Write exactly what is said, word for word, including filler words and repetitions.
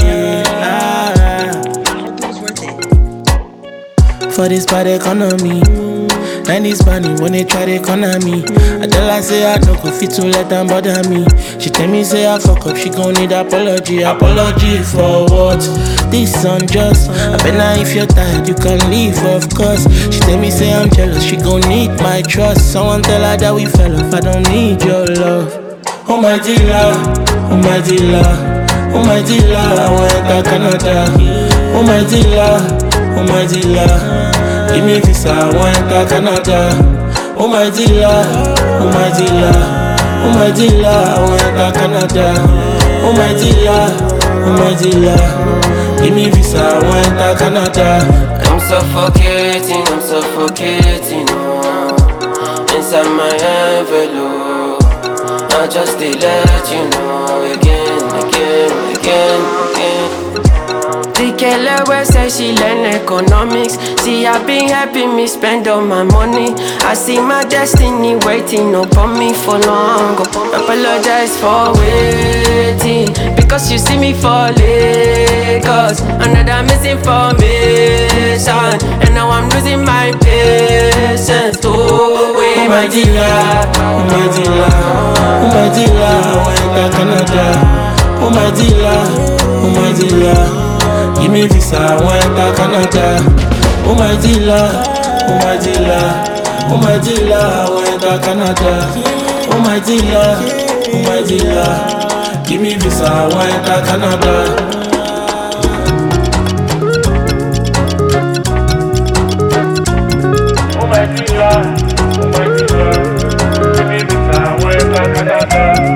For this bad economy, and this money when they try to corner me. I tell her say I don't go fit to let them bother me. She tell me say I fuck up, she gon' need apology. Apology for what? This unjust. I bet now if you're tired you can leave, of course. She tell me say I'm jealous, she gon' need my trust. Someone tell her that we fell off, I don't need your love. Oh my dealer, oh my dealer, oh my dealer, I want enter Canada. Oh my dealer, oh my dealer, give me visa, I want enter Canada. Oh my dealer, oh my dealer, oh my dealer, I want enter Canada. Oh my dealer, oh my dealer, give me visa, I want enter Canada. I'm suffocating, I'm suffocating, oh, inside my envelope. I just to let you know again, again, again, again. The girl where say she learn economics. She have been helping me spend all my money. I see my destiny waiting upon me for long. Apologize for waiting, because you see me for Lagos. Another misinformation, and now I'm losing my patience. Oh, oh my dealer, oh my dealer, oh my dealer, I want enter Canada. Oh my dealer, oh my dealer, give me visa, I want enter Canada. Oh my dealer, oh my dealer, oh my dealer, I want enter Canada. Oh my dealer, oh my dealer, give me visa, I want enter Canada. Oh my dealer, oh my dealer, give me visa, I want enter Canada.